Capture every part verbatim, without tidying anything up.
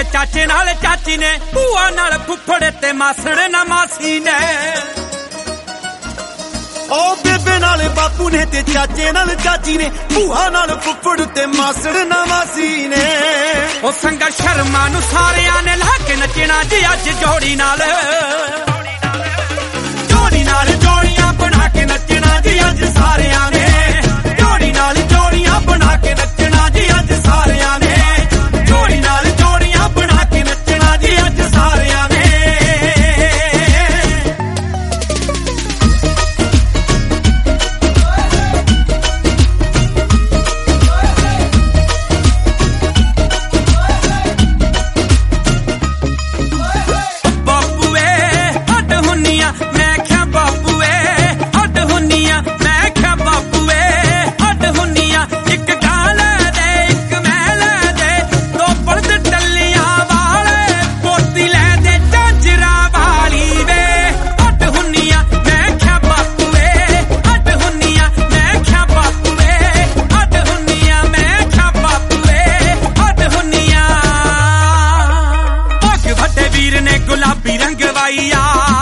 ਤੇ ਚਾਚੇ ਨਾਲ ਚਾਚੀ ਨੇ, ਭੂਆ ਨਾਲ ਫੁੱਫੜ ਤੇ ਮਾਸੜ ਨਾ ਮਾਸੀ ਨੇ। ਓ ਬੇਬੇ ਨਾਲ ਬਾਪੂ ਨੇ ਤੇ ਚਾਚੇ ਨਾਲ ਚਾਚੀ ਨੇ, ਭੂਆ ਨਾਲ ਫੁੱਫੜ ਤੇ ਮਾਸੜ ਨਾ ਮਾਸੀ ਨੇ। ਉਹ ਸੰਗਾ ਸ਼ਰਮਾ ਨੂੰ ਸਾਰਿਆਂ ਨੇ ਲਾ ਕੇ ਨੱਚਣਾ ਜੀ ਅੱਜ ਜੋੜੀ ਨਾਲ, ਜੋੜੀ ਨਾਲ ਜੋੜੀਆਂ ਬਣਾ ਕੇ ਨੱਚਣਾ ਜੀ ਅੱਜ ਸਾਰਿਆਂ ਨੇ, ਜੋੜੀ ਨਾਲ ਜੋੜੀਆਂ ਬਣਾ ਕੇ ਨੱਚਣਾ ਜੀ ਅੱਜ ਸਾਰਿਆਂ ਨੇ, ਜੋੜੀ ਨਾਲ ਜੋੜੀਆਂ ਬਣਾ ਕੇ ਨੱਚਣਾ ਜੀ ਅੱਜ ਸਾਰਿਆਂ ਨੇ। ਗੁਲਾਬੀ ਰੰਗ ਵਾਈਆ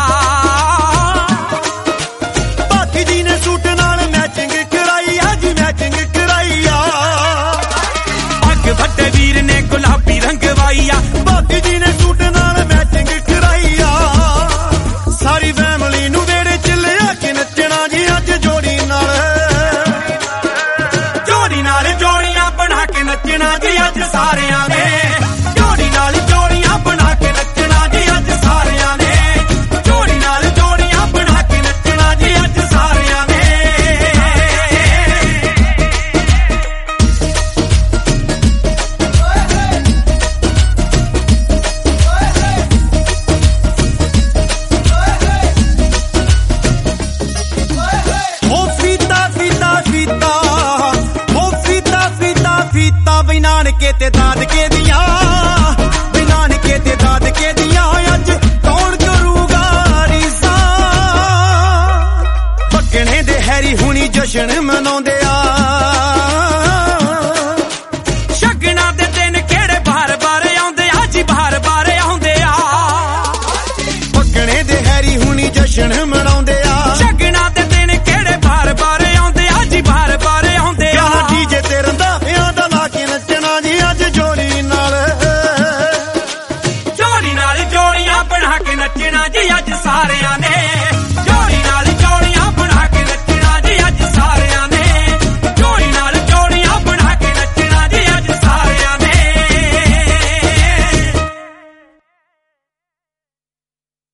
ਭਾਤੀ ਜੀ ਨੇ ਸੂਟ ਨਾਲ ਮੈਚਿੰਗ ਕਰਾਈ ਆ ਜੀ, ਮੈਚਿੰਗ ਕਰਾਈ ਆ। ਪੱਗ ਵੱਡੇ ਵੀਰ ਨੇ ਗੁਲਾਬੀ ਰੰਗ ਵਾਈਆ, ਭਾਤੀ ਜੀ ਨੇ ਸੂਟ ਨਾਲ ਮੈਚਿੰਗ ਕਰਾਈ ਆ। ਸਾਰੀ ਫੈਮਿਲੀ ਨੂੰ ਵੇੜੇ ਚ ਲਿਆ ਕੇ ਨੱਚਣਾ ਜੀ ਅੱਜ ਜੋੜੀ ਨਾਲ, ਜੋੜੀ ਨਾਲ ਜੋੜੀਆਂ ਬਣਾ ਕੇ ਨੱਚਣਾ ਜੀ ਅੱਜ ਸਾਰਿਆਂ ਨੇ, ਜੋੜੀ ਨਾਲ ਜੋੜੀਆਂ ਬਣਾ ਕੇ ਨੱਚਣਾ ਜੀ ਅੱਜ ਸਾਰਿਆਂ ਨੇ, ਜੋੜੀ ਨਾਲ ਜੋੜੀਆਂ ਬਣਾ ਕੇ ਨੱਚਣਾ ਜੀ ਅੱਜ ਸਾਰਿਆਂ ਨੇ। ਹੋ ਫੀਤਾ ਫੀਤਾ ਫੀਤਾ, ਹੋ ਫੀਤਾ ਫੀਤਾ ਫੀਤਾ ਬਈ ਨਾਨਕੇ ਤੇ ਦਾਦਕੇ ਦੀਆਂ, ਬਈ ਨਾਨਕੇ ਤੇ ਦਾਦਕੇ ਦੀਆਂ ਅੱਜ ਕੌਣ ਕਰੂਗਾ ਰੀਸਾਂ। ਬੱਗਣੇ ਦੇ ਹੈਰੀ ਹੁਣੀ ਜਸ਼ਨ ਮਨਾਉਂਦੇ ਆ, ਸ਼ਗਨਾਂ ਦੇ ਦਿਨ ਕਿਹੜੇ ਬਾਰ ਬਾਰ ਆਉਂਦੇ ਆ ਜੀ, ਬਾਰ ਬਾਰ ਆਉਂਦੇ ਆ। ਬੱਗਣੇ ਦੇ ਹੈਰੀ ਹੁਣੀ ਜਸ਼ਨ ਮਨਾਉਂਦੇ